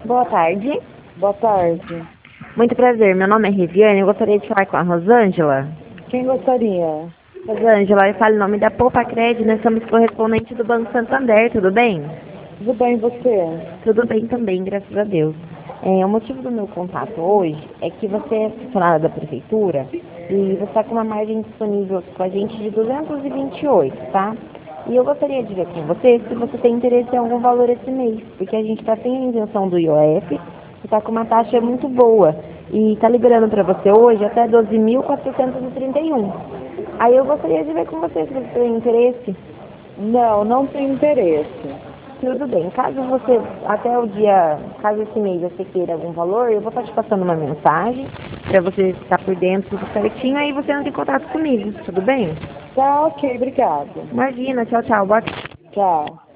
Boa tarde. Boa tarde. Muito prazer, meu nome é Riviane, eu gostaria de falar com a Rosângela. Quem gostaria? Rosângela, eu falo em nome da Poupa Cred, nós somos correspondentes do Banco Santander, tudo bem? Tudo bem, e você? Tudo bem também, graças a Deus. O motivo do meu contato hoje é que você é funcionária da prefeitura e você está com uma margem disponível com a gente de 228, tá? E eu gostaria de ver com você se você tem interesse em algum valor esse mês, porque a gente está sem a isenção do IOF e está com uma taxa muito boa. E está liberando para você hoje até 12.431. Aí eu gostaria de ver com você se você tem interesse. Não, não tenho interesse. Tudo bem. Caso você, até o dia, caso esse mês você queira algum valor, eu vou estar te passando uma mensagem para você ficar por dentro tudo certinho, aí você entra em contato comigo, tudo bem? Tá, ok, obrigada. Imagina, tchau, tchau. Boa Tchau.